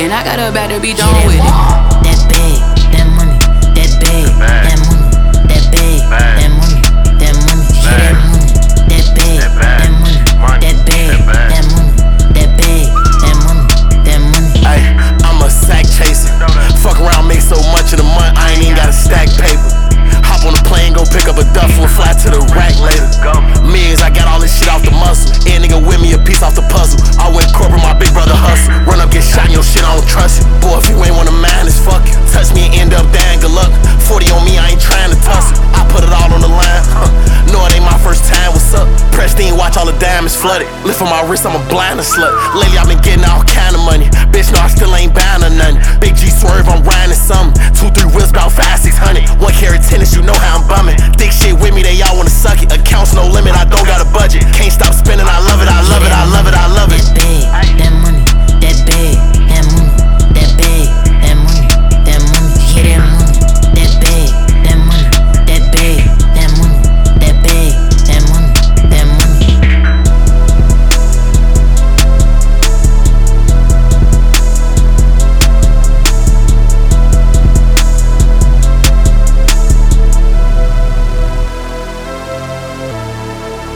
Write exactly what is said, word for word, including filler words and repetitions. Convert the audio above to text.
and I got a bag to be Yeah, done that with it. money, that bag, that money, that bag, that money, that bag, that money, that money. Yeah, that money, that bag, that money, that bag, that money, that bag, that money, that money. Ay, I'm a sack chaser. Fuck around, make so much of the month, I ain't even gotta stack paper. Hop on the plane, go pick up a duffel and fly to the rack later. Millions, I got all this shit off the muscle. Yeah, nigga with me a piece off the puzzle. I went corporate, my big brother hustle. Run up, get shot, your shit, I don't trust you. Boy, if you ain't wanna mind, it's fuck you. Touch me and end up dying, good luck. forty on me, I ain't trying to tussle. I put it all on the line, huh. No, it ain't my first time, what's up? Pristine, watch all the diamonds flooded. Lift on my wrist, I'm a blind slut. Lately, I've been getting all kind of money. Bitch, no, I still ain't buying or nothing. Big G swerve, I'm riding something. Two, three wheels, about five, six hundred. One